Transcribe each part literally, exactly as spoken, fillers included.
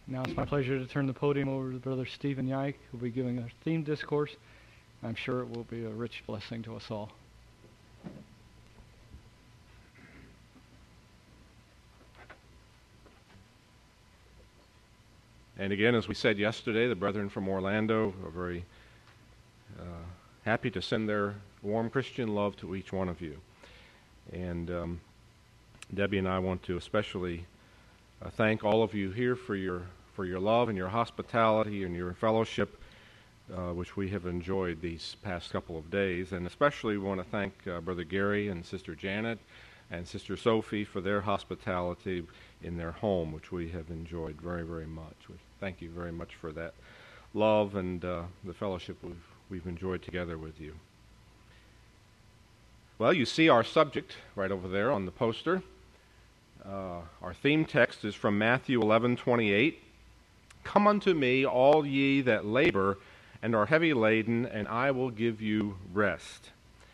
Now it's my pleasure to turn the podium over to Brother Stephen Yike, who will be giving a theme discourse. I'm sure it will be a rich blessing to us all. And again, as we said yesterday, the brethren from Orlando are very uh, happy to send their warm Christian love to each one of you. And um, Debbie and I want to especially uh, thank all of you here for your for your love and your hospitality and your fellowship, uh, which we have enjoyed these past couple of days. And especially we want to thank uh, Brother Gary and Sister Janet and Sister Sophie for their hospitality in their home, which we have enjoyed very, very much. We thank you very much for that love and uh, the fellowship we've, we've enjoyed together with you. Well, you see our subject right over there on the poster. Uh, our theme text is from Matthew eleven twenty-eight. Come unto me, all ye that labor and are heavy laden, and I will give you rest.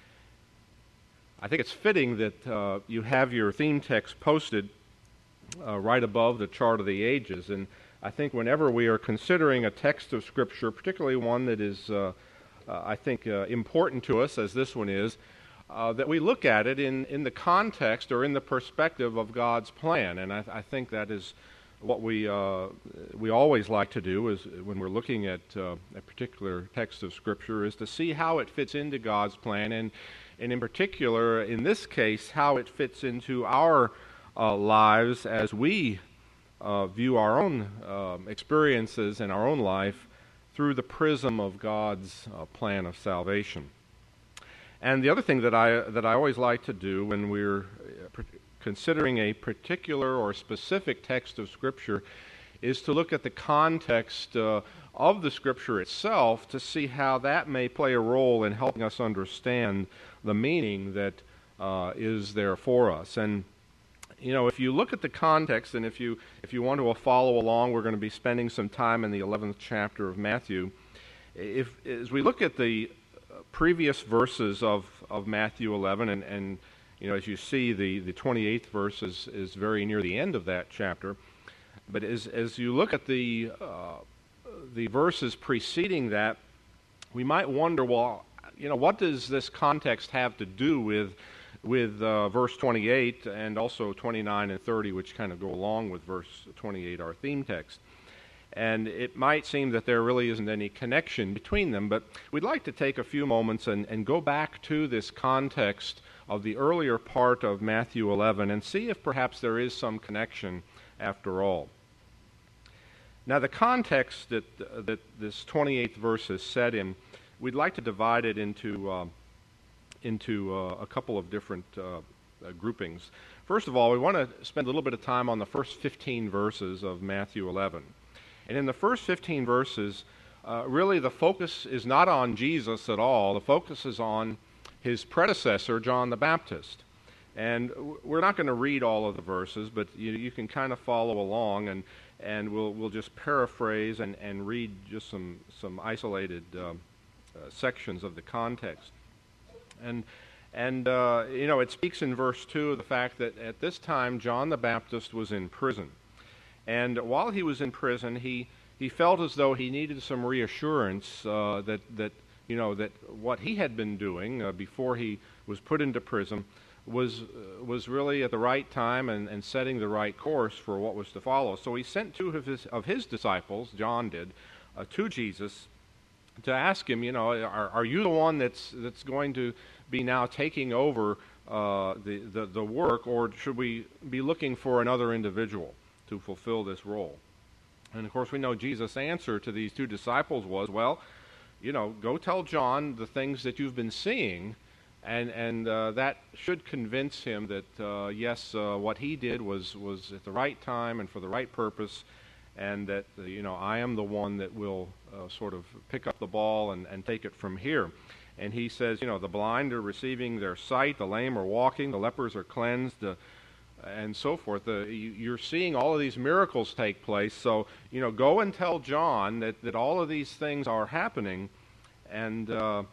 I think it's fitting that uh, you have your theme text posted uh, right above the chart of the ages. And I think whenever we are considering a text of Scripture, particularly one that is, uh, uh, I think, uh, important to us, as this one is, uh, that we look at it in, in the context or in the perspective of God's plan. And I, I think that is what we uh, we always like to do is when we're looking at uh, a particular text of Scripture is to see how it fits into God's plan, and and in particular, in this case, how it fits into our uh, lives as we uh, view our own uh, experiences in our own life through the prism of God's uh, plan of salvation. And the other thing that I that I always like to do when we're considering a particular or specific text of Scripture is to look at the context uh, of the Scripture itself to see how that may play a role in helping us understand the meaning that uh, is there for us. And you know, if you look at the context, and if you if you want to follow along, we're going to be spending some time in the eleventh chapter of Matthew. If as we look at the previous verses of, of Matthew eleven, and, and you know, as you see, the, the twenty-eighth verse is, is very near the end of that chapter. But as as you look at the uh, the verses preceding that, we might wonder, well, you know, what does this context have to do with with uh, verse twenty-eight and also twenty-nine and thirty, which kind of go along with verse twenty-eight, our theme text? And it might seem that there really isn't any connection between them, but we'd like to take a few moments and, and go back to this context of the earlier part of Matthew eleven and see if perhaps there is some connection after all. Now, the context that uh, that this twenty-eighth verse is set in, we'd like to divide it into uh, into uh, a couple of different uh, uh, groupings. First of all, we want to spend a little bit of time on the first fifteen verses of Matthew eleven. And in the first fifteen verses, uh, really the focus is not on Jesus at all. The focus is on his predecessor, John the Baptist. And we're not going to read all of the verses, but you, you can kind of follow along, and, and we'll we'll just paraphrase and, and read just some, some isolated uh, uh, sections of the context. And, and uh, you know, it speaks in verse two of the fact that at this time John the Baptist was in prison. And while he was in prison, he, he felt as though he needed some reassurance uh, that, that you know, that what he had been doing uh, before he was put into prison was uh, was really at the right time and, and setting the right course for what was to follow. So he sent two of his, of his disciples, John did, uh, to Jesus to ask him, you know, are, are you the one that's that's going to be now taking over uh, the, the, the work, or should we be looking for another individual to fulfill this role? And of course we know Jesus' answer to these two disciples was, well, you know, go tell John the things that you've been seeing, and and uh, that should convince him that uh, yes, uh, what he did was was at the right time and for the right purpose, and that uh, you know, I am the one that will uh, sort of pick up the ball and, and take it from here. And he says, you know, the blind are receiving their sight, the lame are walking, the lepers are cleansed, the and so forth. The, you, you're seeing all of these miracles take place. So, you know, go and tell John that, that all of these things are happening, and uh,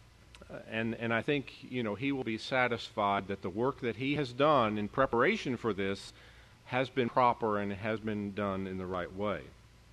and and I think, you know, he will be satisfied that the work that he has done in preparation for this has been proper and has been done in the right way.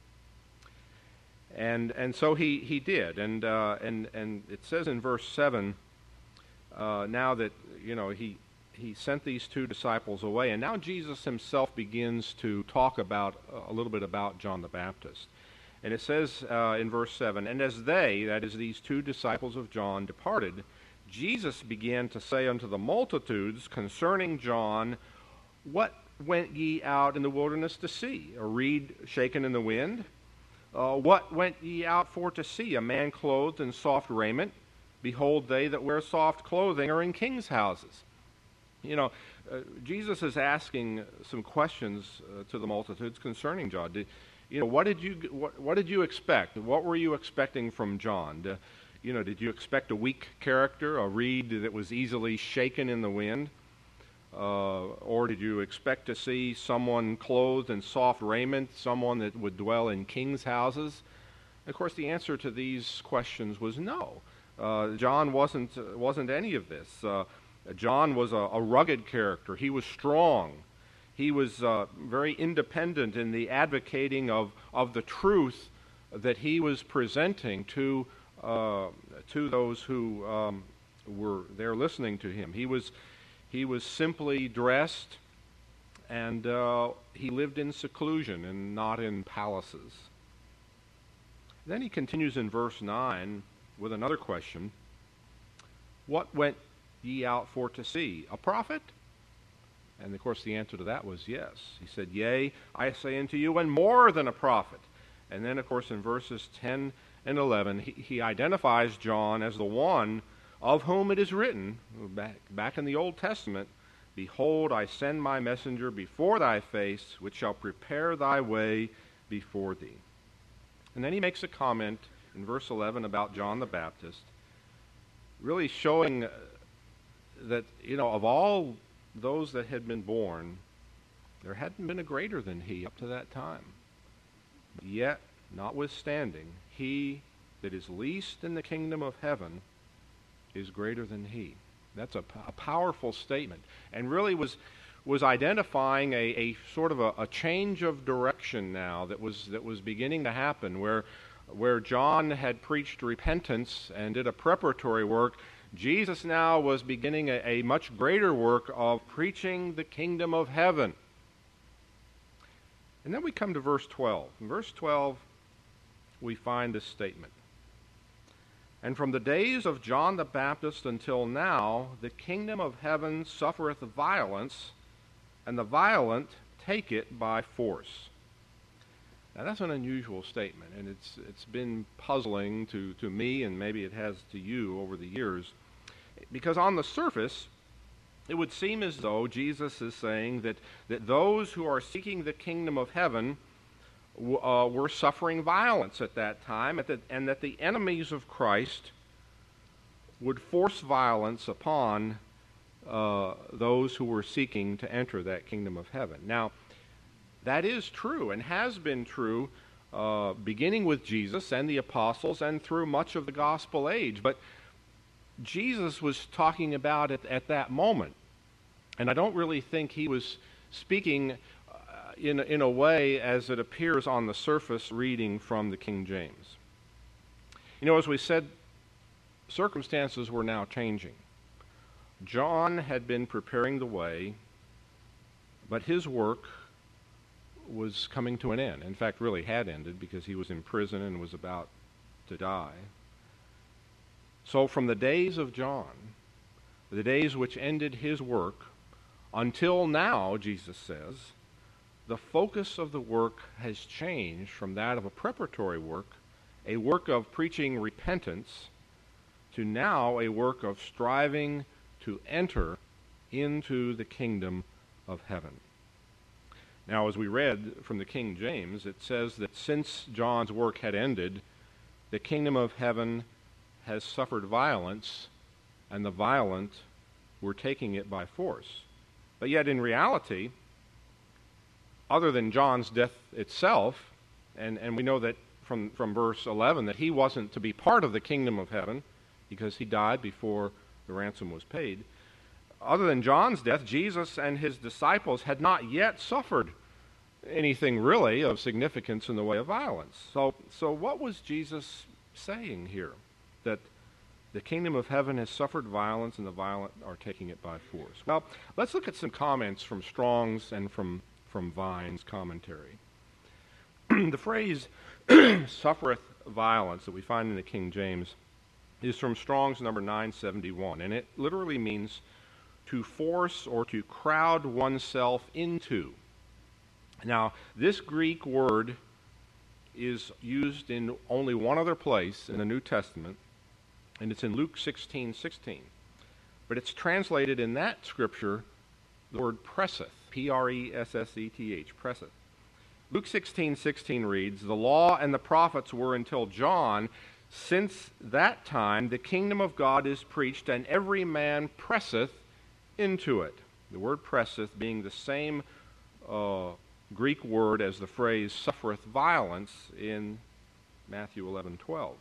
And and so he, he did. And uh, and and it says in verse seven, uh, now that, you know, he he sent these two disciples away, and now Jesus himself begins to talk about a little bit about John the Baptist. And it says uh, in verse seven, and as they, that is these two disciples of John, departed, Jesus began to say unto the multitudes concerning John, what went ye out in the wilderness to see? A reed shaken in the wind? Uh, what went ye out for to see? A man clothed in soft raiment? Behold, they that wear soft clothing are in kings' houses. You know, uh, Jesus is asking some questions uh, to the multitudes concerning John. Did, you know, what did you what, what did you expect? What were you expecting from John? Did, you know, did you expect a weak character, a reed that was easily shaken in the wind? Uh, or did you expect to see someone clothed in soft raiment, someone that would dwell in kings' houses? Of course, the answer to these questions was no. Uh, John wasn't uh, wasn't any of this. Uh, John was a, a rugged character. He was strong. He was uh, very independent in the advocating of, of the truth that he was presenting to uh, to those who um, were there listening to him. He was He was simply dressed, and uh, he lived in seclusion and not in palaces. Then he continues in verse nine with another question. What went ye out for to see? A prophet? And of course the answer to that was yes. He said, yea, I say unto you, and more than a prophet. And then of course in verses ten and eleven, he, he identifies John as the one of whom it is written, back, back in the Old Testament, behold, I send my messenger before thy face, which shall prepare thy way before thee. And then he makes a comment in verse eleven about John the Baptist, really showing that, you know, of all those that had been born, there hadn't been a greater than he up to that time. Yet, notwithstanding, he that is least in the kingdom of heaven is greater than he. That's a, a powerful statement, and really was was identifying a, a sort of a, a change of direction now that was that was beginning to happen, where where John had preached repentance and did a preparatory work. Jesus now was beginning a, a much greater work of preaching the kingdom of heaven. And then we come to verse twelve. In verse twelve, we find this statement. And from the days of John the Baptist until now, the kingdom of heaven suffereth violence, and the violent take it by force. Now that's an unusual statement, and it's it's been puzzling to, to me, and maybe it has to you over the years, because on the surface, it would seem as though Jesus is saying that, that those who are seeking the kingdom of heaven Uh, were suffering violence at that time, at the, and that the enemies of Christ would force violence upon uh, those who were seeking to enter that kingdom of heaven. Now, that is true and has been true uh, beginning with Jesus and the apostles and through much of the gospel age. But Jesus was talking about it at that moment, and I don't really think he was speaking In, in a way as it appears on the surface reading from the King James. You know, as we said, circumstances were now changing. John had been preparing the way, but his work was coming to an end. In fact, really had ended, because he was in prison and was about to die. So from the days of John, the days which ended his work, until now, Jesus says, the focus of the work has changed from that of a preparatory work, a work of preaching repentance, to now a work of striving to enter into the kingdom of heaven. Now, as we read from the King James, it says that since John's work had ended, the kingdom of heaven has suffered violence, and the violent were taking it by force. But yet, in reality, other than John's death itself, and, and we know that from, from verse eleven that he wasn't to be part of the kingdom of heaven because he died before the ransom was paid. Other than John's death, Jesus and his disciples had not yet suffered anything really of significance in the way of violence. So, so what was Jesus saying here? That the kingdom of heaven has suffered violence and the violent are taking it by force. Well, let's look at some comments from Strong's and from, from Vine's commentary. The phrase suffereth violence that we find in the King James is from Strong's number nine seventy-one, and it literally means to force or to crowd oneself into. Now, this Greek word is used in only one other place in the New Testament, and it's in Luke sixteen sixteen. But it's translated in that scripture, the word presseth, P R E S S E T H, presseth. Luke sixteen sixteen reads, "The law and the prophets were until John. Since that time the kingdom of God is preached, and every man presseth into it." The word presseth being the same uh, Greek word as the phrase suffereth violence in Matthew eleven twelve.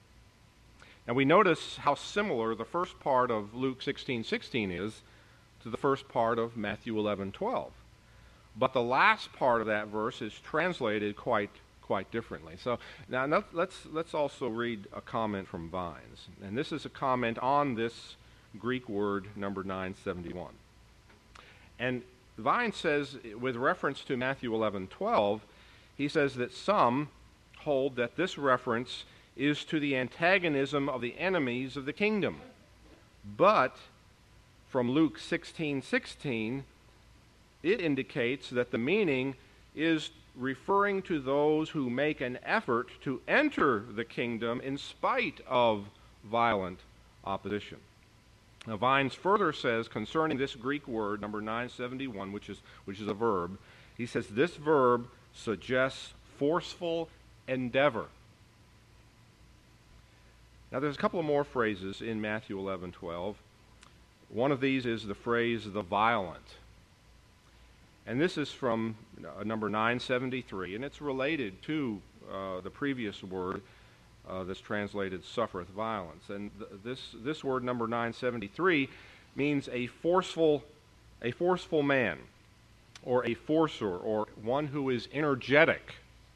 Now we notice how similar the first part of Luke sixteen sixteen is to the first part of Matthew eleven twelve. But the last part of that verse is translated quite quite differently. So now let's let's also read a comment from Vines. And this is a comment on this Greek word number nine seventy-one. And Vine says, with reference to Matthew eleven twelve, he says that some hold that this reference is to the antagonism of the enemies of the kingdom. But from Luke sixteen sixteen, it indicates that the meaning is referring to those who make an effort to enter the kingdom in spite of violent opposition. Now, Vines further says concerning this Greek word, number nine seventy-one, which is, which is a verb, he says this verb suggests forceful endeavor. Now, there's a couple of more phrases in Matthew eleven twelve. One of these is the phrase, the violent. And this is from uh, number nine seventy-three, and it's related to uh, the previous word uh, that's translated suffereth violence. And th- this this word, number nine seventy-three, means a forceful, a forceful man, or a forcer, or one who is energetic.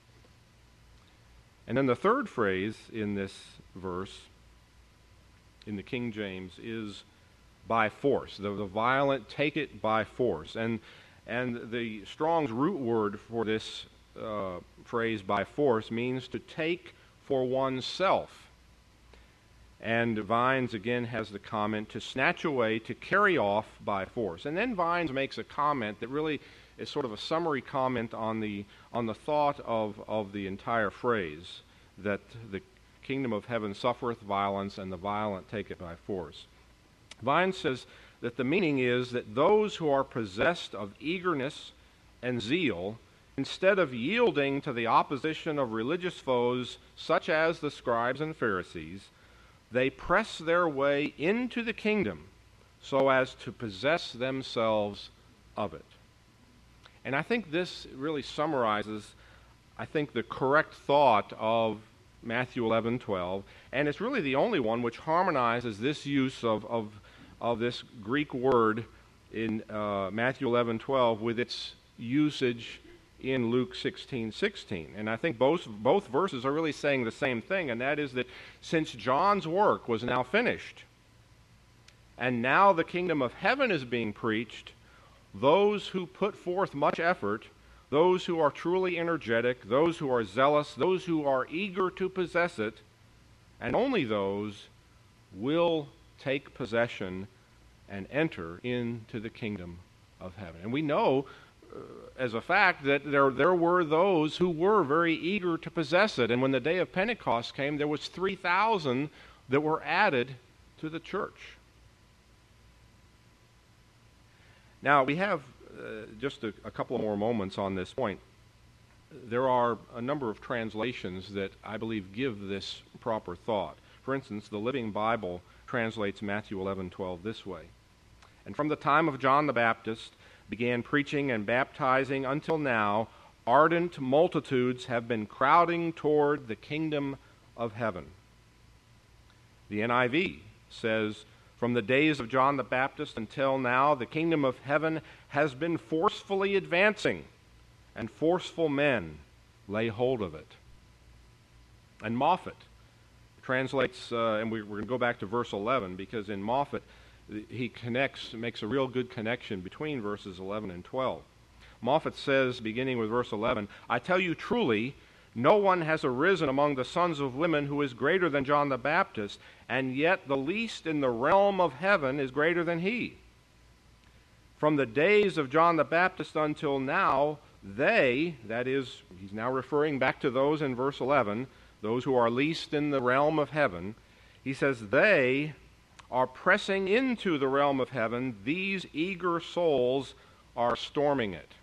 And then the third phrase in this verse, in the King James, is by force. The, the violent take it by force. And And the Strong's root word for this uh, phrase, by force, means to take for oneself. And Vines, again, has the comment to snatch away, to carry off by force. And then Vines makes a comment that really is sort of a summary comment on the, on the thought of, of the entire phrase, that the kingdom of heaven suffereth violence, and the violent take it by force. Vines says that the meaning is that those who are possessed of eagerness and zeal, instead of yielding to the opposition of religious foes such as the scribes and Pharisees, they press their way into the kingdom so as to possess themselves of it. And I think this really summarizes, I think, the correct thought of Matthew eleven twelve, and it's really the only one which harmonizes this use of, of of this Greek word in uh, Matthew eleven twelve with its usage in Luke sixteen sixteen. And I think both, both verses are really saying the same thing, and that is that since John's work was now finished, and now the kingdom of heaven is being preached, those who put forth much effort, those who are truly energetic, those who are zealous, those who are eager to possess it, and only those will take possession and enter into the kingdom of heaven. And we know uh, as a fact that there, there were those who were very eager to possess it. And when the day of Pentecost came, there was three thousand that were added to the church. Now, we have uh, just a, a couple more moments on this point. There are a number of translations that I believe give this proper thought. For instance, the Living Bible translates Matthew eleven twelve this way: "And from the time of John the Baptist began preaching and baptizing until now, ardent multitudes have been crowding toward the kingdom of heaven." The N I V says, "From the days of John the Baptist until now, the kingdom of heaven has been forcefully advancing, and forceful men lay hold of it. And Moffat translates, uh, and we, we're going to go back to verse eleven, because in Moffat he connects, makes a real good connection between verses eleven and twelve. Moffat says, beginning with verse eleven, "I tell you truly, no one has arisen among the sons of women who is greater than John the Baptist, and yet the least in the realm of heaven is greater than he. From the days of John the Baptist until now, they," that is, he's now referring back to those in verse eleven, those who are least in the realm of heaven, he says, "they are pressing into the realm of heaven, these eager souls are storming it."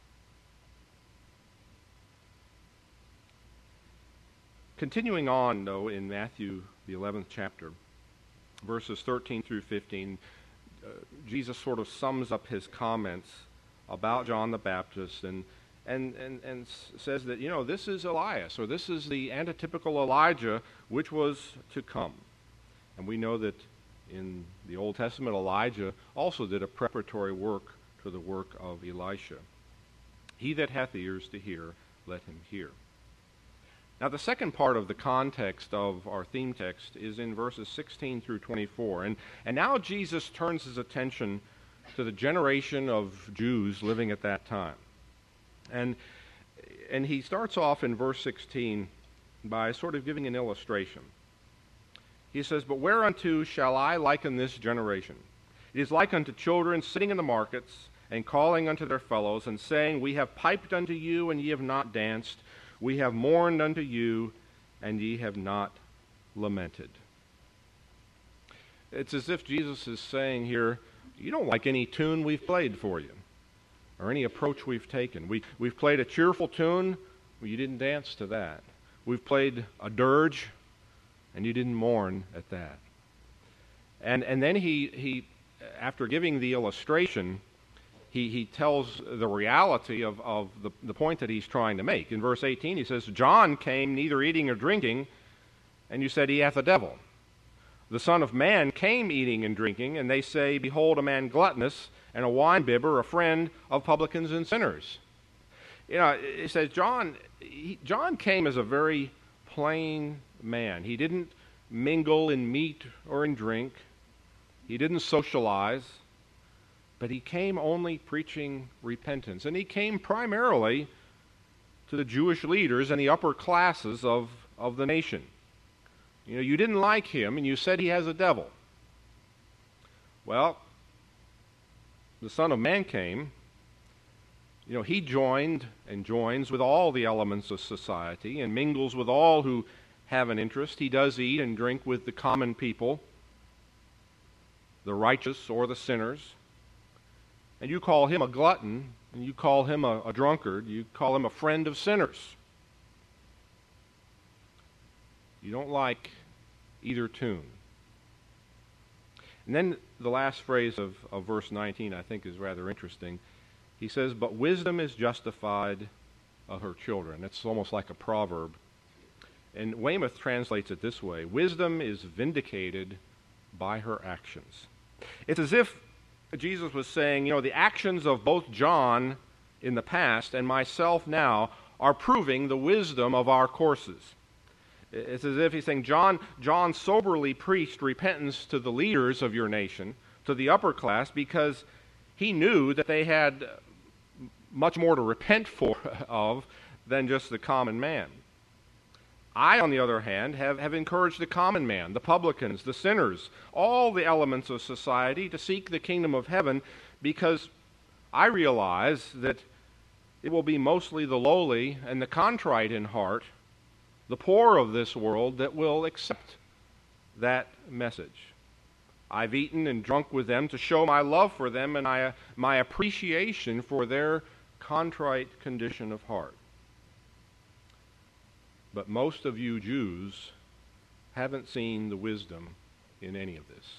Continuing on, though, in Matthew, the eleventh chapter, verses thirteen through fifteen, uh, Jesus sort of sums up his comments about John the Baptist and, and, and, and says that, you know, this is Elias, or this is the antitypical Elijah which was to come. And we know that in the Old Testament, Elijah also did a preparatory work to the work of Elisha. "He that hath ears to hear, let him hear." Now, the second part of the context of our theme text is in verses sixteen through twenty-four. And, and now Jesus turns his attention to the generation of Jews living at that time. And, and he starts off in verse sixteen by sort of giving an illustration. He says, "But whereunto shall I liken this generation? It is like unto children sitting in the markets, and calling unto their fellows, and saying, We have piped unto you, and ye have not danced. We have mourned unto you, and ye have not lamented." It's as if Jesus is saying here, you don't like any tune we've played for you, or any approach we've taken. We, we've played a cheerful tune, well, you didn't dance to that. We've played a dirge, and you didn't mourn at that. And, and then he, he, after giving the illustration, He, he tells the reality of, of the, the point that he's trying to make. In verse eighteen, he says, "John came neither eating or drinking, and you said he hath a devil. The Son of Man came eating and drinking, and they say, Behold, a man gluttonous, and a winebibber, a friend of publicans and sinners." You know, it says John, he, John came as a very plain man. He didn't mingle in meat or in drink. He didn't socialize. But he came only preaching repentance. And he came primarily to the Jewish leaders and the upper classes of, of the nation. You know, you didn't like him, and you said he has a devil. Well, the Son of Man came. You know, he joined and joins with all the elements of society and mingles with all who have an interest. He does eat and drink with the common people, the righteous or the sinners. And you call him a glutton, and you call him a, a drunkard, you call him a friend of sinners. You don't like either tune. And then the last phrase of, of verse nineteen, I think, is rather interesting. He says, "But wisdom is justified of her children." It's almost like a proverb. And Weymouth translates it this way: "Wisdom is vindicated by her actions." It's as if Jesus was saying, you know, the actions of both John in the past and myself now are proving the wisdom of our courses. It's as if he's saying, John, John soberly preached repentance to the leaders of your nation, to the upper class, because he knew that they had much more to repent for of than just the common man. I, on the other hand, have, have encouraged the common man, the publicans, the sinners, all the elements of society to seek the kingdom of heaven, because I realize that it will be mostly the lowly and the contrite in heart, the poor of this world, that will accept that message. I've eaten and drunk with them to show my love for them and I, my appreciation for their contrite condition of heart. But most of you Jews haven't seen the wisdom in any of this.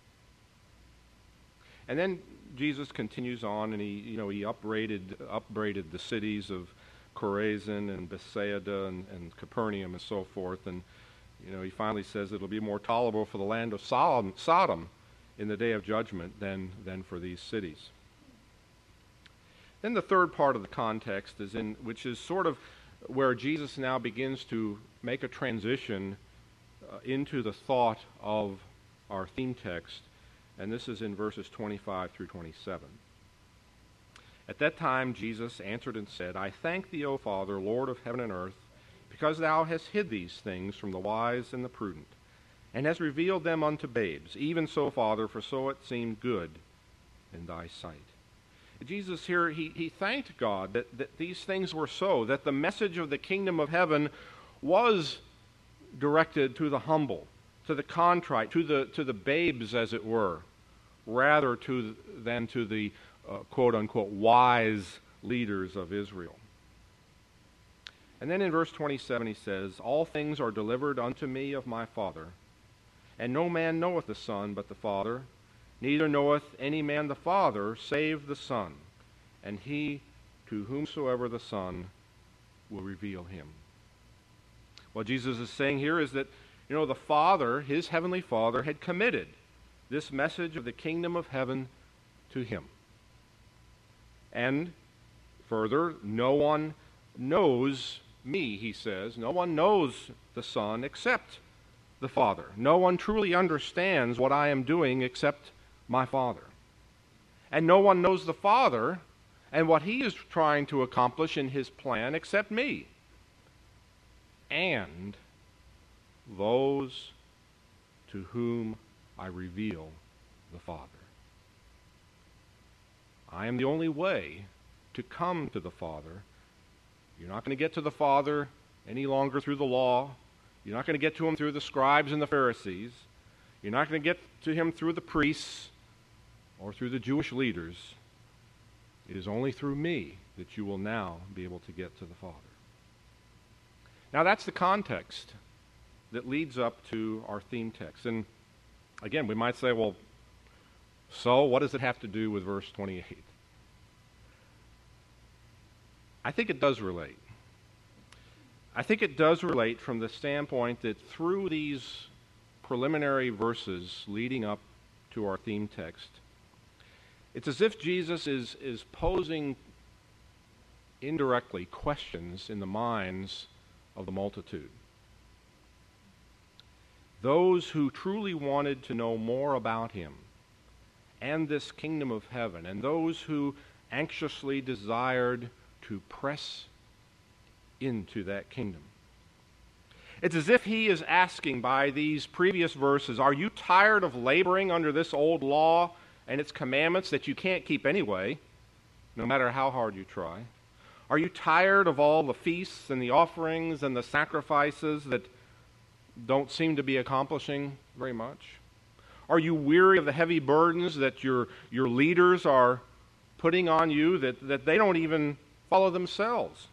And then Jesus continues on, and he, you know, he upbraided, upbraided the cities of Chorazin and Bethsaida and, and Capernaum and so forth. And, you know, he finally says it'll be more tolerable for the land of Sodom, Sodom in the day of judgment than, than for these cities. Then the third part of the context is in, which is sort of where Jesus now begins to make a transition uh, into the thought of our theme text, and this is in verses twenty-five through twenty-seven. At that time Jesus answered and said, I thank thee, O Father, Lord of heaven and earth, because thou hast hid these things from the wise and the prudent, and hast revealed them unto babes. Even so, Father, for so it seemed good in thy sight. Jesus here, he, he thanked God that, that these things were so, that the message of the kingdom of heaven was directed to the humble, to the contrite, to the, to the babes, as it were, rather to, than to the uh, quote-unquote wise leaders of Israel. And then in verse twenty-seven he says, All things are delivered unto me of my Father, and no man knoweth the Son but the Father, neither knoweth any man the Father, save the Son, and he to whomsoever the Son will reveal him. What Jesus is saying here is that, you know, the Father, his heavenly Father, had committed this message of the kingdom of heaven to him. And further, no one knows me, he says. No one knows the Son except the Father. No one truly understands what I am doing except my Father. And no one knows the Father and what he is trying to accomplish in his plan except me. And those to whom I reveal the Father. I am the only way to come to the Father. You're not going to get to the Father any longer through the law. You're not going to get to him through the scribes and the Pharisees. You're not going to get to him through the priests or through the Jewish leaders. It is only through me that you will now be able to get to the Father. Now that's the context that leads up to our theme text. And again, we might say, well, so what does it have to do with verse twenty-eight? I think it does relate. I think it does relate from the standpoint that through these preliminary verses leading up to our theme text, it's as if Jesus is, is posing indirectly questions in the minds of the multitude. Those who truly wanted to know more about him and this kingdom of heaven, and those who anxiously desired to press into that kingdom. It's as if he is asking by these previous verses, are you tired of laboring under this old law and its commandments that you can't keep anyway, no matter how hard you try? Are you tired of all the feasts and the offerings and the sacrifices that don't seem to be accomplishing very much? Are you weary of the heavy burdens that your, your leaders are putting on you that, that they don't even follow themselves?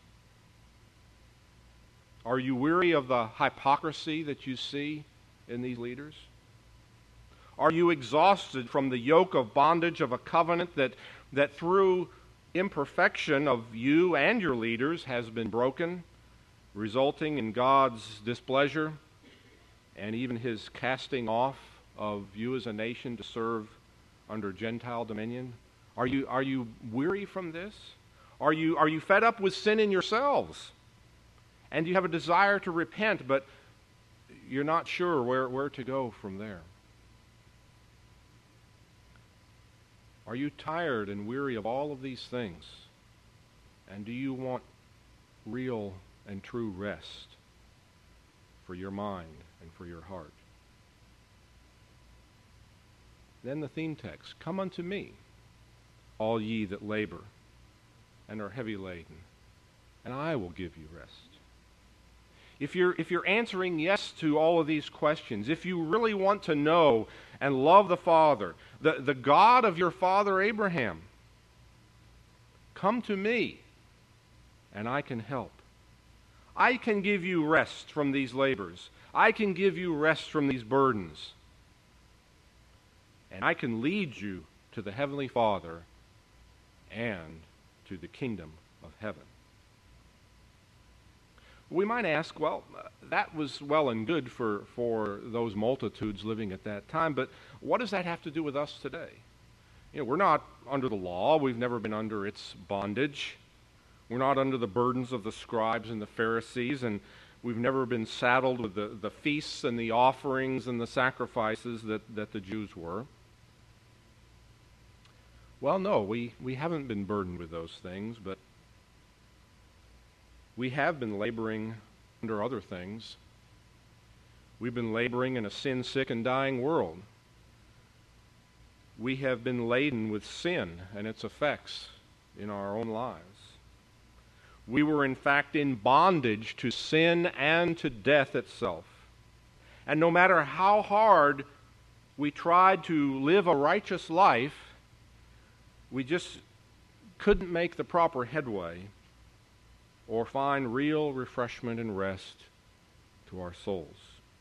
Are you weary of the hypocrisy that you see in these leaders? Are you exhausted from the yoke of bondage of a covenant that, that through imperfection of you and your leaders has been broken, resulting in God's displeasure and even his casting off of you as a nation to serve under Gentile dominion? Are you, are you weary from this? Are you, are you fed up with sin in yourselves? And you have a desire to repent, but you're not sure where, where to go from there? Are you tired and weary of all of these things? And do you want real and true rest for your mind and for your heart? Then the theme text, come unto me, all ye that labor and are heavy laden, and I will give you rest. If you're, if you're answering yes to all of these questions, if you really want to know and love the Father, the, the God of your father Abraham, come to me, and I can help. I can give you rest from these labors. I can give you rest from these burdens. And I can lead you to the Heavenly Father and to the kingdom of heaven. We might ask, well, that was well and good for, for those multitudes living at that time, but what does that have to do with us today? You know, we're not under the law. We've never been under its bondage. We're not under the burdens of the scribes and the Pharisees, and we've never been saddled with the, the feasts and the offerings and the sacrifices that, that the Jews were. Well, no, we, we haven't been burdened with those things, but we have been laboring under other things. We've been laboring in a sin-sick and dying world. We have been laden with sin and its effects in our own lives. We were in fact in bondage to sin and to death itself. And no matter how hard we tried to live a righteous life, we just couldn't make the proper headway or find real refreshment and rest to our souls.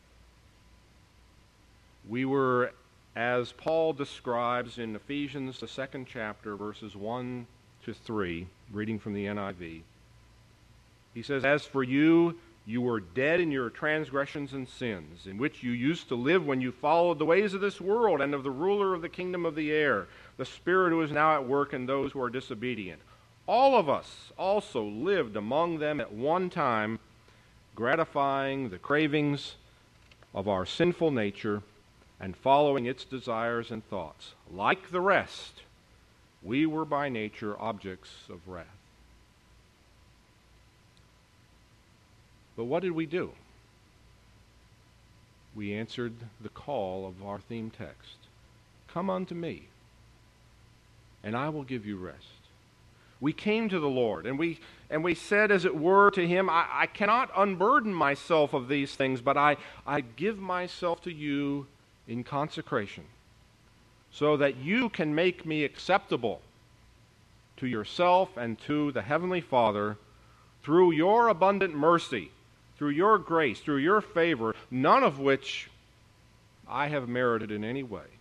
We were, as Paul describes in Ephesians, the second chapter, verses one to three, reading from the N I V, he says, "As for you, you were dead in your transgressions and sins, in which you used to live when you followed the ways of this world and of the ruler of the kingdom of the air, the spirit who is now at work in those who are disobedient. All of us also lived among them at one time, gratifying the cravings of our sinful nature and following its desires and thoughts. Like the rest, we were by nature objects of wrath." But what did we do? We answered the call of our theme text. Come unto me, and I will give you rest. We came to the Lord, and we and we said, as it were, to him, I, I cannot unburden myself of these things, but I, I give myself to you in consecration, so that you can make me acceptable to yourself and to the Heavenly Father through your abundant mercy, through your grace, through your favor, none of which I have merited in any way.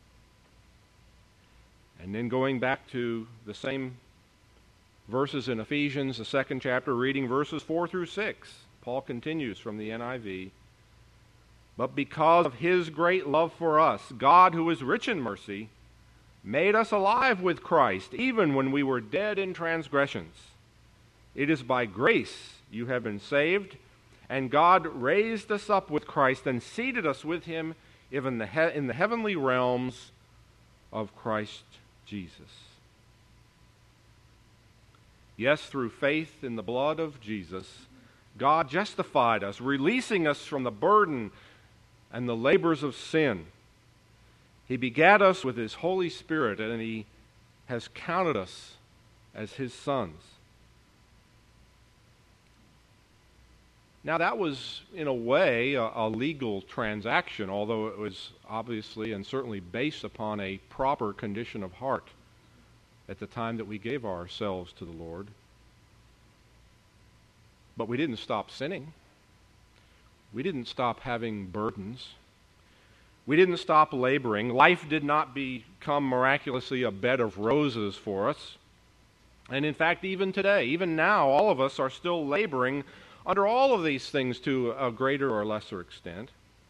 And then going back to the same verses in Ephesians, the second chapter, reading verses four through six, Paul continues from the N I V, "But because of his great love for us, God, who is rich in mercy, made us alive with Christ, even when we were dead in transgressions. It is by grace you have been saved, and God raised us up with Christ and seated us with him in the, he- in the heavenly realms of Christ Jesus." Yes, through faith in the blood of Jesus, God justified us, releasing us from the burden and the labors of sin. He begat us with his Holy Spirit, and he has counted us as his sons. Now, that was, in a way, a, a legal transaction, although it was obviously and certainly based upon a proper condition of heart at the time that we gave ourselves to the Lord. But we didn't stop sinning. We didn't stop having burdens. We didn't stop laboring. Life did not become miraculously a bed of roses for us. And in fact, even today, even now, all of us are still laboring under all of these things to a greater or lesser extent.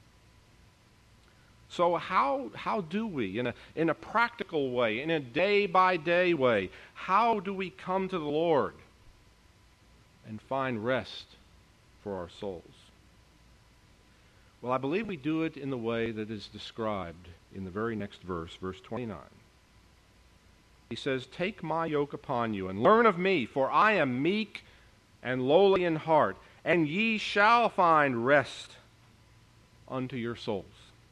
So how how do we, in a in a practical way, in a day-by-day way, how do we come to the Lord and find rest for our souls? Well, I believe we do it in the way that is described in the very next verse, verse twenty-nine. He says, "Take my yoke upon you and learn of me, for I am meek and lowly in heart, and ye shall find rest unto your souls."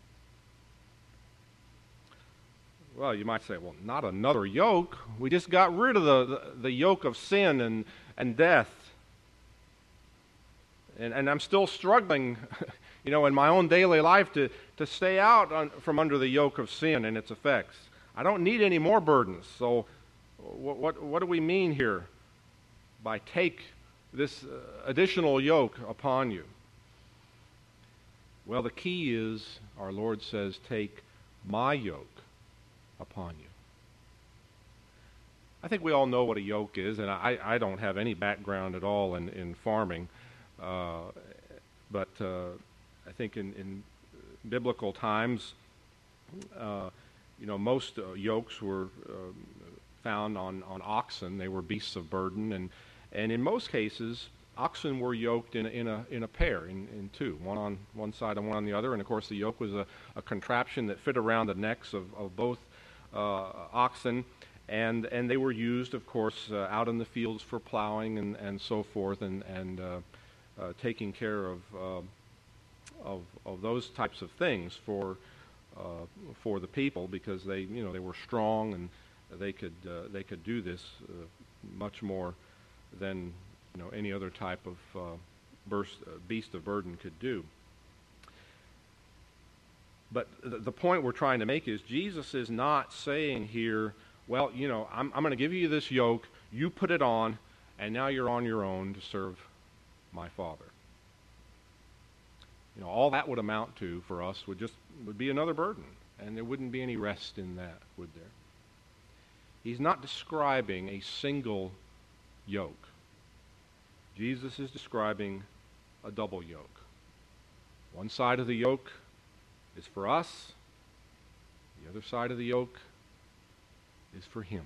Well, you might say, well, not another yoke. We just got rid of the, the, the yoke of sin and, and death. And, and I'm still struggling, you know, in my own daily life to, to stay out on, from under the yoke of sin and its effects. I don't need any more burdens. So what, what, what do we mean here by take this uh, additional yoke upon you? Well, the key is, our Lord says, take my yoke upon you. I think we all know what a yoke is, and I, I don't have any background at all in, in farming, uh, but uh, I think in, in biblical times, uh, you know, most uh, yokes were uh, found on, on oxen. They were beasts of burden, and and in most cases, oxen were yoked in a, in a in a pair, in, in two, one on one side and one on the other. And of course, the yoke was a, a contraption that fit around the necks of, of both uh, oxen, and and they were used, of course, uh, out in the fields for plowing and, and so forth, and and uh, uh, taking care of, uh, of of those types of things for uh, for the people, because they you know they were strong and they could uh, they could do this uh, much more than you know any other type of uh, burst, uh, beast of burden could do. But th- the point we're trying to make is Jesus is not saying here, well, you know, I'm, I'm going to give you this yoke, you put it on, and now you're on your own to serve my Father. You know, all that would amount to for us would just would be another burden, and there wouldn't be any rest in that, would there? He's not describing a single yoke. Jesus is describing a double yoke. One side of the yoke is for us. The other side of the yoke is for him.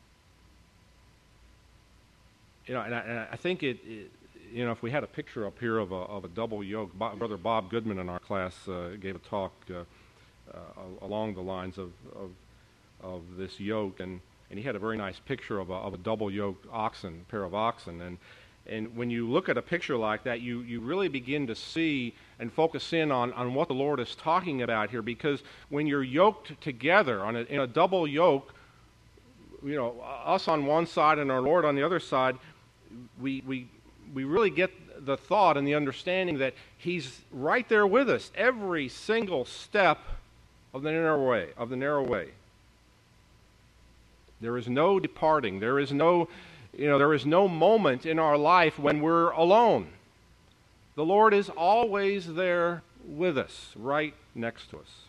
You know, and I, and I think it, it, you know, if we had a picture up here of a, of a double yoke, Bob, Brother Bob Goodman in our class uh, gave a talk uh, uh, along the lines of, of, of this yoke, and, and he had a very nice picture of a, of a double yoked oxen, pair of oxen, and And when you look at a picture like that, you, you really begin to see and focus in on, on what the Lord is talking about here, because when you're yoked together on a, in a double yoke, you know, us on one side and our Lord on the other side, we, we, we really get the thought and the understanding that He's right there with us every single step of the narrow way, of the narrow way. There is no departing. There is no You know, there is no moment in our life when we're alone. The Lord is always there with us, right next to us.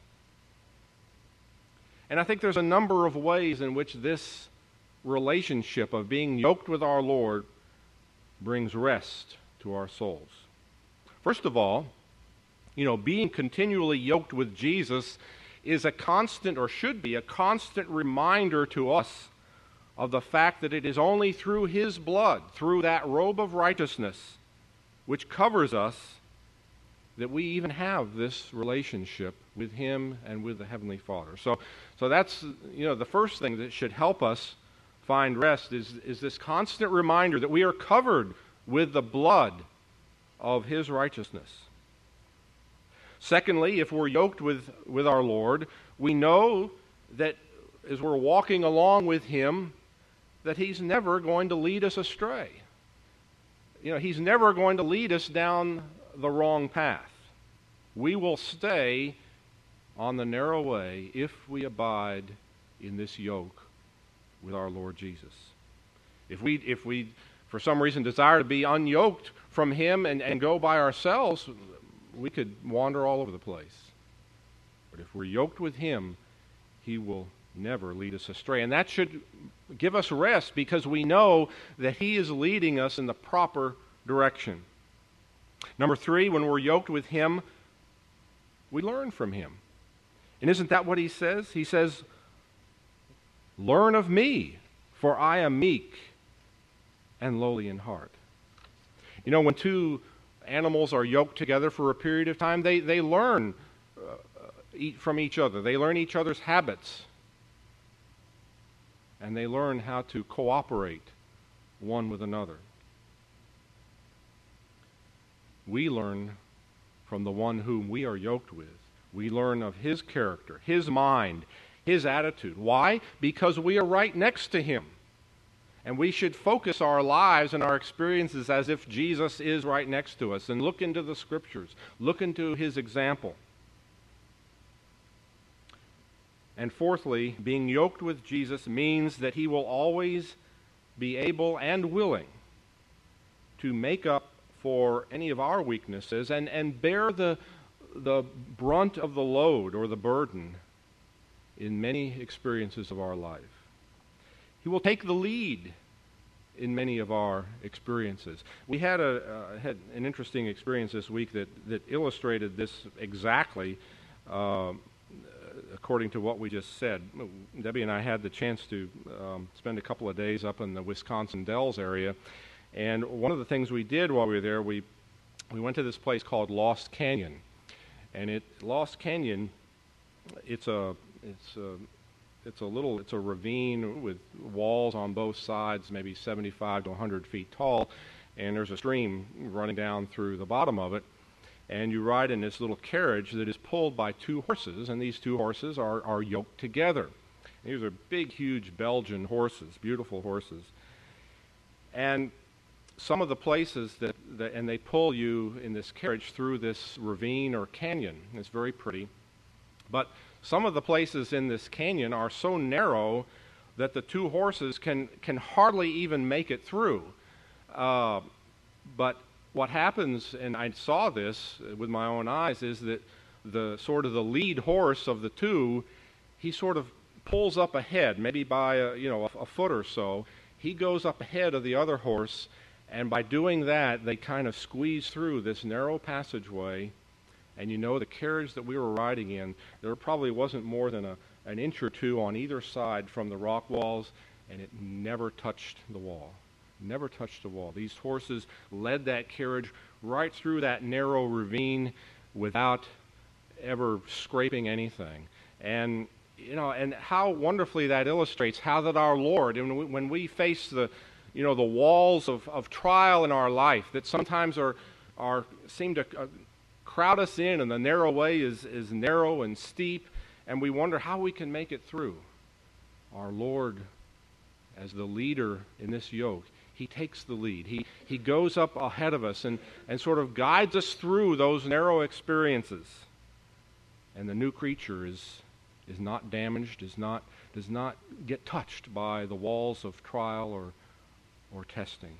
And I think there's a number of ways in which this relationship of being yoked with our Lord brings rest to our souls. First of all, you know, being continually yoked with Jesus is a constant, or should be a constant reminder to us of the fact that it is only through His blood, through that robe of righteousness, which covers us, that we even have this relationship with Him and with the Heavenly Father. So, so that's, you know, the first thing that should help us find rest is, is this constant reminder that we are covered with the blood of His righteousness. Secondly, if we're yoked with, with our Lord, we know that as we're walking along with Him, that He's never going to lead us astray. You know, He's never going to lead us down the wrong path. We will stay on the narrow way if we abide in this yoke with our Lord Jesus. If we, if we for some reason, desire to be unyoked from Him and, and go by ourselves, we could wander all over the place. But if we're yoked with Him, He will never lead us astray. And that should give us rest, because we know that He is leading us in the proper direction. Number three, when we're yoked with Him, we learn from Him. And isn't that what He says? He says, "Learn of me, for I am meek and lowly in heart." You know, when two animals are yoked together for a period of time, they, they learn uh, from each other. They learn each other's habits. And they learn how to cooperate one with another. We learn from the one whom we are yoked with. We learn of His character, His mind, His attitude. Why? Because we are right next to Him. And we should focus our lives and our experiences as if Jesus is right next to us, and look into the Scriptures, look into His example. And fourthly, being yoked with Jesus means that He will always be able and willing to make up for any of our weaknesses and, and bear the, the brunt of the load or the burden in many experiences of our life. He will take the lead in many of our experiences. We had a uh, had an interesting experience this week that, that illustrated this exactly. Uh, according to what we just said. Debbie and I had the chance to um, spend a couple of days up in the Wisconsin Dells area, and one of the things we did while we were there, we we went to this place called Lost Canyon, and it Lost Canyon, it's a it's a it's a little it's a ravine with walls on both sides, maybe seventy-five to one hundred feet tall, and there's a stream running down through the bottom of it. And you ride in this little carriage that is pulled by two horses, and these two horses are, are yoked together. These are big, huge Belgian horses, beautiful horses. And some of the places that, that, and they pull you in this carriage through this ravine or canyon. It's very pretty. But some of the places in this canyon are so narrow that the two horses can, can hardly even make it through. Uh, but what happens, and I saw this with my own eyes, is that the sort of the lead horse of the two, he sort of pulls up ahead, maybe by a, you know a, a foot or so. He goes up ahead of the other horse, and by doing that, they kind of squeeze through this narrow passageway. And you know, the carriage that we were riding in, there probably wasn't more than a, an inch or two on either side from the rock walls, and it never touched the wall. Never touched the wall. These horses led that carriage right through that narrow ravine without ever scraping anything. And you know, and how wonderfully that illustrates how that our Lord, and when we, when we face the, you know, the walls of, of trial in our life that sometimes are are seem to uh, crowd us in, and the narrow way is is narrow and steep, and we wonder how we can make it through. Our Lord, as the leader in this yoke, He takes the lead. He he goes up ahead of us and, and sort of guides us through those narrow experiences. And the new creature is is not damaged, is not does not get touched by the walls of trial or or testing.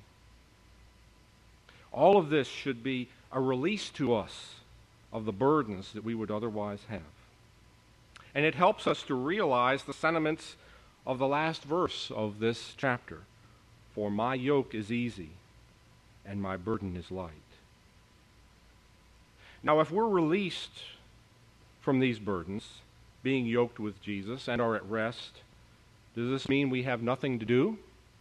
All of this should be a release to us of the burdens that we would otherwise have. And it helps us to realize the sentiments of the last verse of this chapter. For my yoke is easy, and my burden is light. Now, if we're released from these burdens, being yoked with Jesus, and are at rest, does this mean we have nothing to do?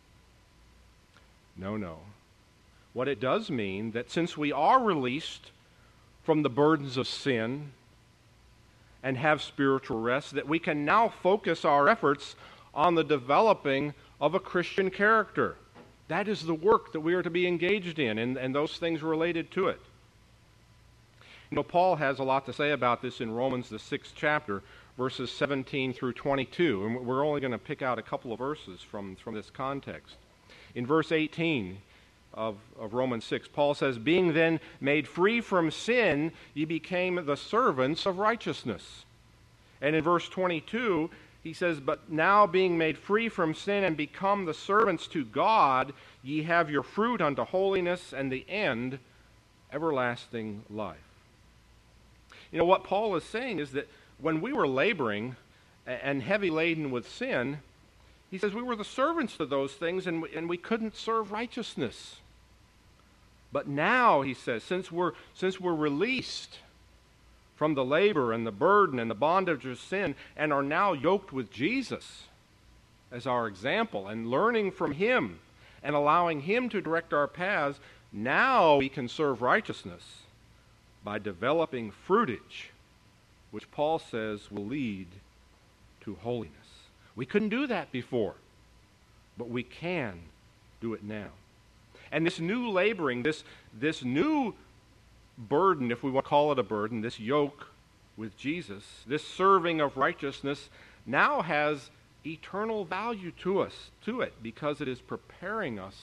No, no. What it does mean that since we are released from the burdens of sin and have spiritual rest, that we can now focus our efforts on the developing of a Christian character. That is the work that we are to be engaged in, and, and those things related to it. You know, Paul has a lot to say about this in Romans, the sixth chapter, verses seventeen through twenty-two, and we're only going to pick out a couple of verses from, from this context. In verse eighteen of, of Romans six, Paul says, being then made free from sin, ye became the servants of righteousness. And in verse twenty-two, he says, but now being made free from sin and become the servants to God, ye have your fruit unto holiness, and the end, everlasting life. You know, what Paul is saying is that when we were laboring and heavy laden with sin, he says we were the servants to those things, and we, and we couldn't serve righteousness. But now, he says, since we're, since we're released from the labor and the burden and the bondage of sin, and are now yoked with Jesus as our example, and learning from Him and allowing Him to direct our paths, now we can serve righteousness by developing fruitage, which Paul says will lead to holiness. We couldn't do that before, but we can do it now. And this new laboring, this, this new burden, if we want to call it a burden, this yoke with Jesus, this serving of righteousness, now has eternal value to us, to it, because it is preparing us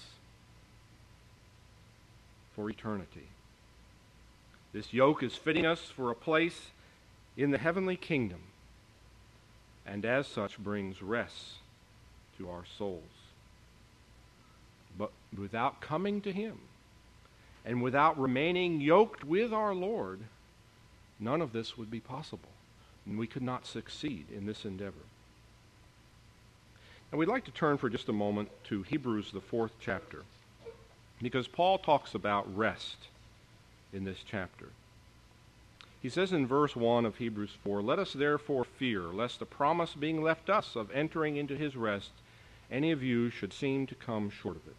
for eternity. This yoke is fitting us for a place in the heavenly kingdom, and as such brings rest to our souls. But without coming to Him, and without remaining yoked with our Lord, none of this would be possible, and we could not succeed in this endeavor. And we'd like to turn for just a moment to Hebrews, the fourth chapter, because Paul talks about rest in this chapter. He says in verse one of Hebrews four, "Let us therefore fear, lest the promise being left us of entering into his rest, any of you should seem to come short of it."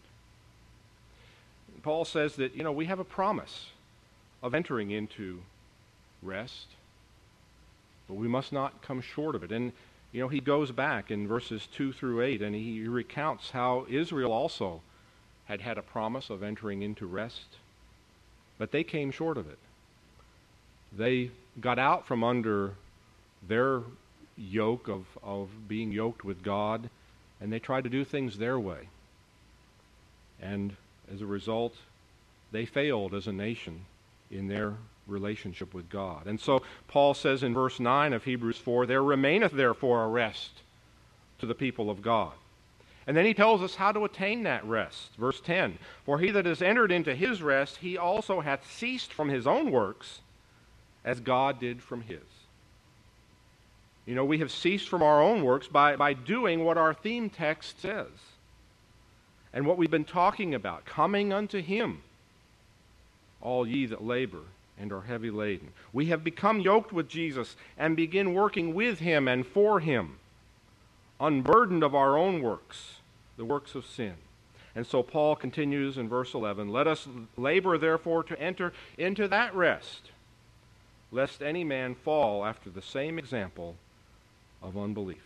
Paul says that, you know, we have a promise of entering into rest, but we must not come short of it. And, you know, he goes back in verses two through eight, and he recounts how Israel also had had a promise of entering into rest, but they came short of it. They got out from under their yoke of, of being yoked with God, and they tried to do things their way. And as a result, they failed as a nation in their relationship with God. And so Paul says in verse nine of Hebrews four, "There remaineth therefore a rest to the people of God." And then he tells us how to attain that rest. Verse ten, "For he that is entered into his rest, he also hath ceased from his own works, as God did from his." You know, we have ceased from our own works by, by doing what our theme text says. And what we've been talking about, coming unto him, all ye that labor and are heavy laden. We have become yoked with Jesus and begin working with him and for him, unburdened of our own works, the works of sin. And so Paul continues in verse eleven, "Let us labor therefore to enter into that rest, lest any man fall after the same example of unbelief."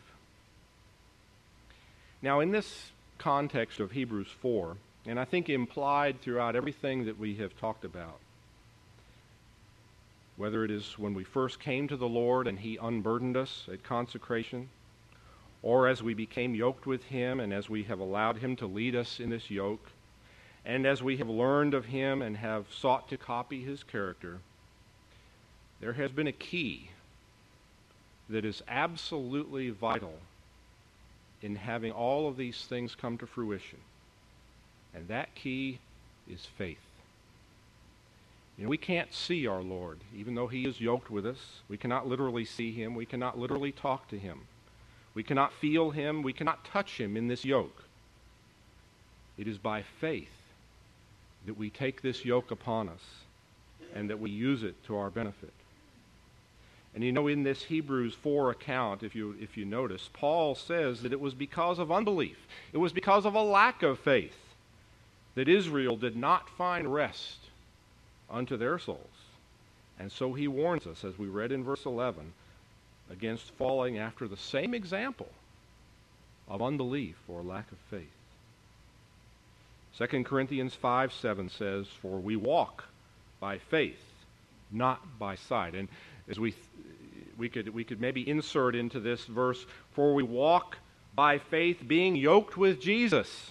Now, in this context of Hebrews four, and I think implied throughout everything that we have talked about, whether it is when we first came to the Lord and he unburdened us at consecration, or as we became yoked with him and as we have allowed him to lead us in this yoke, and as we have learned of him and have sought to copy his character, there has been a key that is absolutely vital in having all of these things come to fruition. And that key is faith. You know, we can't see our Lord, even though he is yoked with us. We cannot literally see him. We cannot literally talk to him. We cannot feel him. We cannot touch him in this yoke. It is by faith that we take this yoke upon us and that we use it to our benefit. And you know, in this Hebrews four account, if you if you notice, Paul says that it was because of unbelief. It was because of a lack of faith that Israel did not find rest unto their souls. And so he warns us, as we read in verse eleven, against falling after the same example of unbelief or lack of faith. Second Corinthians five seven says, "For we walk by faith, not by sight." And as we we could we could maybe insert into this verse, "For we walk by faith, being yoked with Jesus,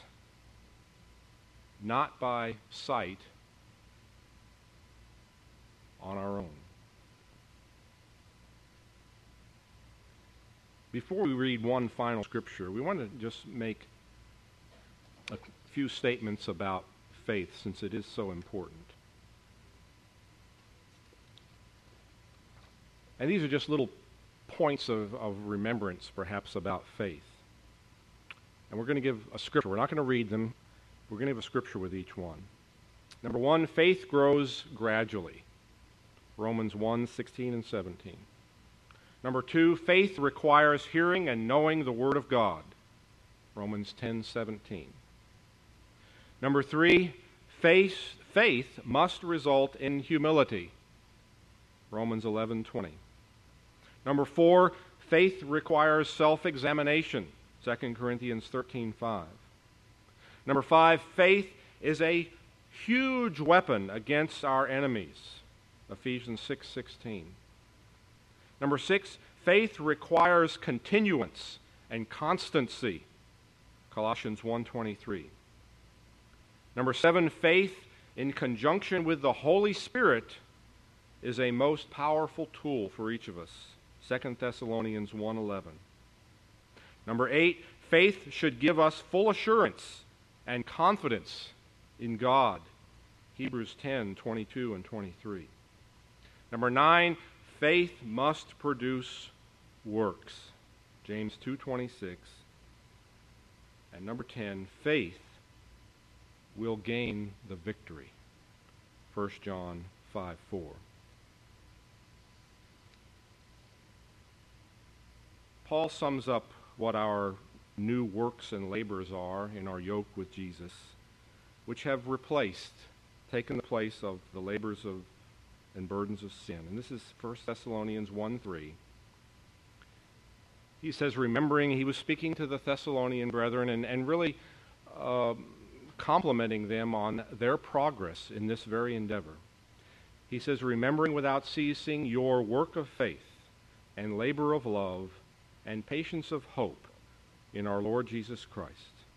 not by sight on our own." Before we read one final scripture, we want to just make a few statements about faith, since it is so important. And these are just little points of, of remembrance, perhaps, about faith. And we're going to give a scripture. We're not going to read them. We're going to give a scripture with each one. Number one, faith grows gradually. Romans one, sixteen and seventeen. Number two, faith requires hearing and knowing the Word of God. Romans ten, seventeen. Number three, faith, faith must result in humility. Romans eleven, twenty. Number four, faith requires self-examination. Second Corinthians thirteen, five. Number five, faith is a huge weapon against our enemies. Ephesians six, sixteen. Number six, faith requires continuance and constancy. Colossians one, twenty-three. Number seven, faith in conjunction with the Holy Spirit is a most powerful tool for each of us. Second Thessalonians one, eleven. Number eight, faith should give us full assurance and confidence in God. Hebrews ten, twenty-two and twenty-three. Number nine, faith must produce works. James two, twenty-six. And number ten, faith will gain the victory. First John five, four. Paul sums up what our new works and labors are in our yoke with Jesus, which have replaced, taken the place of the labors of and burdens of sin. And this is First Thessalonians one three. He says, remembering, he was speaking to the Thessalonian brethren and, and really uh, complimenting them on their progress in this very endeavor. He says, remembering without ceasing your work of faith and labor of love and patience of hope in our Lord Jesus Christ.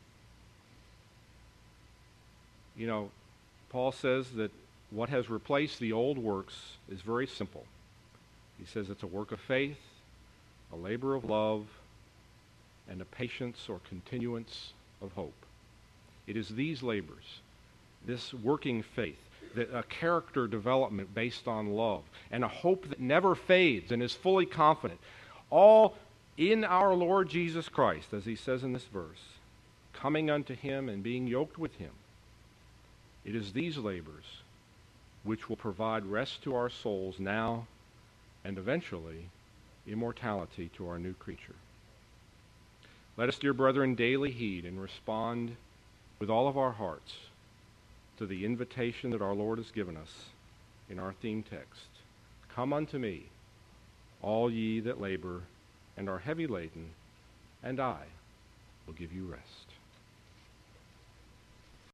You know, Paul says that what has replaced the old works is very simple. He says it's a work of faith, a labor of love, and a patience or continuance of hope. It is these labors, this working faith, that a character development based on love, and a hope that never fades and is fully confident, all in our Lord Jesus Christ, as he says in this verse, coming unto him and being yoked with him. It is these labors which will provide rest to our souls now and eventually immortality to our new creature. Let us, dear brethren, daily heed and respond with all of our hearts to the invitation that our Lord has given us in our theme text. Come unto me, all ye that labor and are heavy laden, and I will give you rest.